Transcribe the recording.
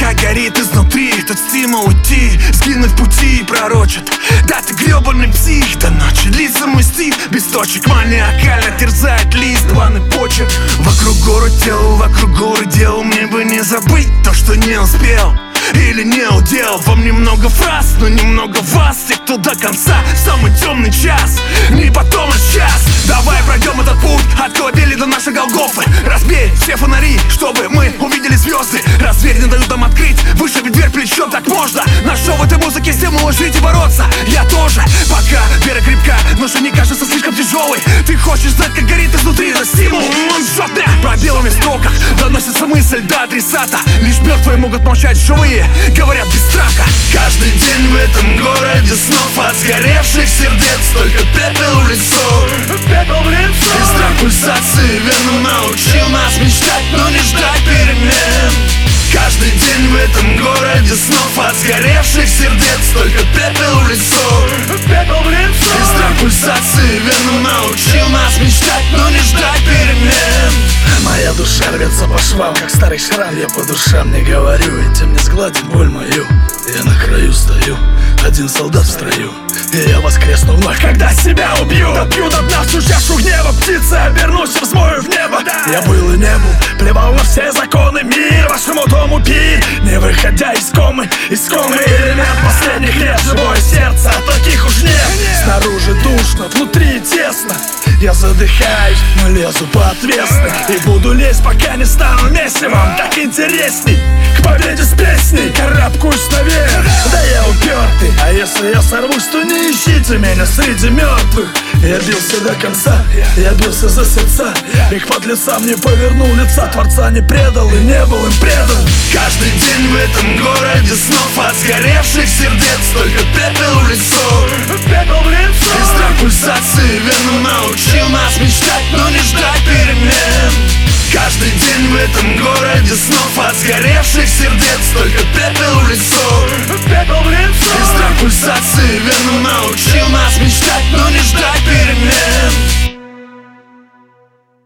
пока горит изнутри. Тот стимул уйти, сгинуть в пути пророчит. Да ты гребаный псих, до ночи длится мой стих. Без точек маниакально терзает лист, ванный почерк. Вокруг горы делал, вокруг горы делал. Мне бы не забыть то, что не успел или не удел. Вам немного фраз, но немного вас. Те, кто до конца, самый темный час. Не потом, а сейчас. Давай пройдем этот путь от колыбели до нашей Голгофы. Разбей все фонари, чтобы мы увидели звезды. Разверь, не дают нам открыть выше ведь дверь плечом, так можно. Нашел в этой музыке стимул жить и бороться. Я тоже, пока вера крепка, но же не кажется слишком тяжелой. Ты хочешь знать, как горит изнутри, это стимул. Он жжет меня пробелами в строках. Доносится мысль до адресата. Лишь мертвые могут молчать, живые говорят без страха. Каждый день в этом городе снов от сгоревших сердец только пепел в лицо. Пепел в лицо. И страх пульсации верно научил нас мечтать, но не ждать перемен. Каждый день в этом городе снов от сгоревших сердец только пепел в лицо. Пепел в лицо. И страх пульсации верно научил нас мечтать, но не ждать перемен. Моя душа рвется по швам, как старый шрам. Я по душам не говорю, и тем не сгладить боль мою. Я на краю стою, один солдат в строю, и я воскресну вновь, когда себя убью. Допью до дна всю чашу гнева, птицы обернусь и взмою в небо. Я был и не был, плевал на все законы мира. Вашему дому пир, не выходя из комы. Элемент последних лет, живое сердце, а таких уж нет. Снаружи душно, внутри тесно. Я задыхаюсь, но лезу по отвесной. И буду лезть, пока не стану вместе. Вам так интересней, к победе с песней. Карабкаюсь наверх, да я упертый. А если я сорвусь, то не ищите меня среди мертвых. Я бился до конца, я бился за сердца. И к подлецам не повернул лица. Творца не предал и не был им предан. Каждый день в этом городе снов от сгоревших сердец только пепел в лицо. Пепел в лицо. И страх пульсации верно научил нас мечтать, но не ждать перемен. Каждый день в этом городе снов от сгоревших сердец только пепел в лицо.